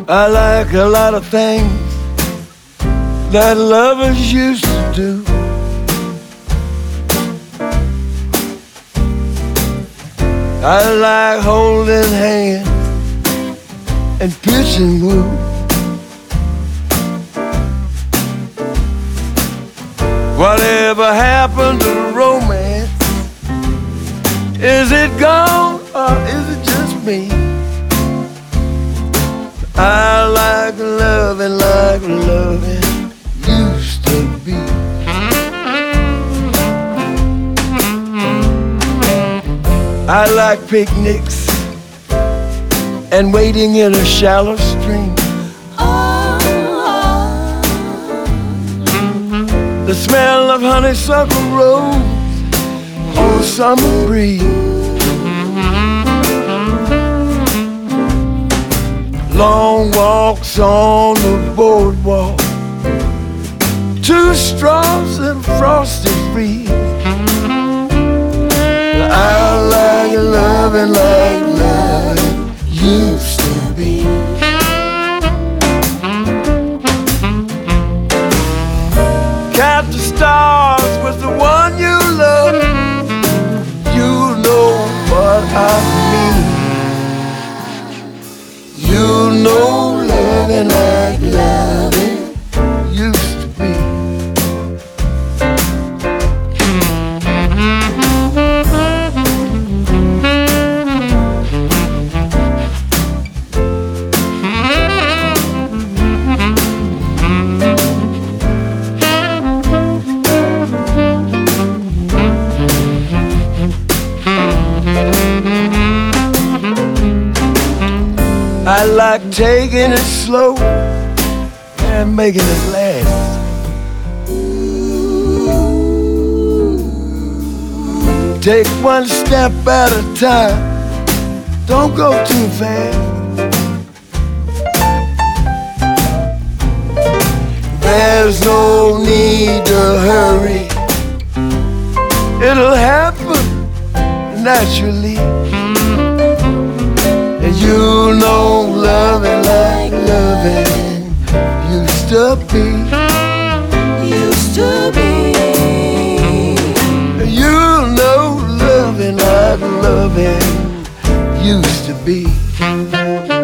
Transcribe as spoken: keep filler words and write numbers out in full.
I like a lot of things that lovers used to do. I like holding hands and pitching woo. Whatever happened to romance? Is it gone or is it just me? I like loving like loving used to be. I like picnics and wading in a shallow stream. The smell of honeysuckle rose on a summer breeze. Long walks on the boardwalk, two straws and frosted breeze. I like loving like loving used to be. Count the stars with the one you love. You know what I mean. You know loving like loving used to be. I like taking it slow and making it last. Take one step at a time, don't go too fast. There's no need to hurry, it'll happen naturally. And you know loving like loving used to be. Used to be. You know loving like loving used to be.